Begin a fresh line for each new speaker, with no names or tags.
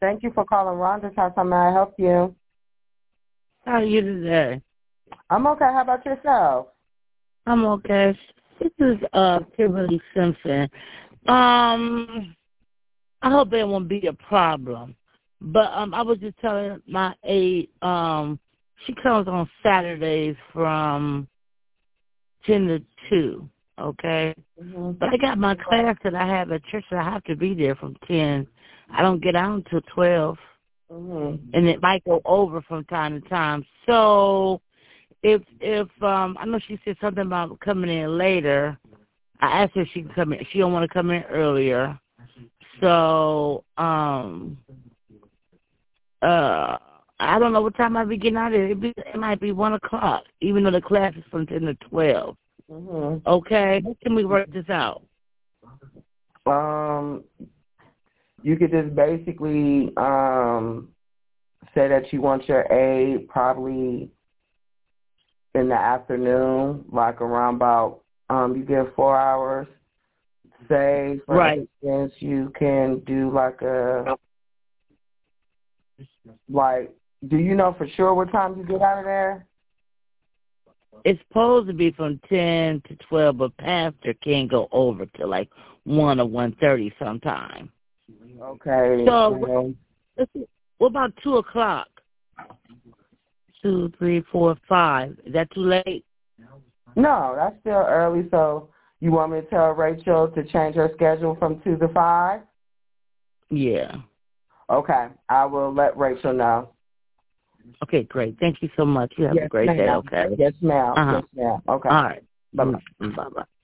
Thank you for calling Rhonda's house. How may I help you?
How are you today?
I'm okay. How about yourself?
I'm okay. This is Kimberly Simpson. I hope it won't be a problem. But I was just telling my aide, she comes on Saturdays from 10 to 2, okay?
Mm-hmm.
But I got my class that I have at church, so I have to be there from 10. I don't get out until 12, and it might go over from time to time. So if I know she said something about coming in later. I asked her if she can come in. She don't want to come in earlier. So I don't know what time I'll be getting out of there. It might be 1 o'clock, even though the class is from 10 to 12. Okay? How can we work this out?
You could just basically say that you want your aid probably in the afternoon, like around about, you get 4 hours. Say, for instance, you can do do you know for sure what time you get out of there?
It's supposed to be from 10 to 12, but Pastor can go over to 1 or 1:30 sometime.
Okay.
So what about 2 o'clock? 2, 3, 4, 5. Is that too late?
No, that's still early. So you want me to tell Rachel to change her schedule from 2 to 5?
Yeah.
Okay. I will let Rachel know.
Okay, great. Thank you so much. You have a great day, okay?
Yes, ma'am.
Uh-huh.
Yes, ma'am. Okay.
All right.
Bye-bye.
Bye-bye.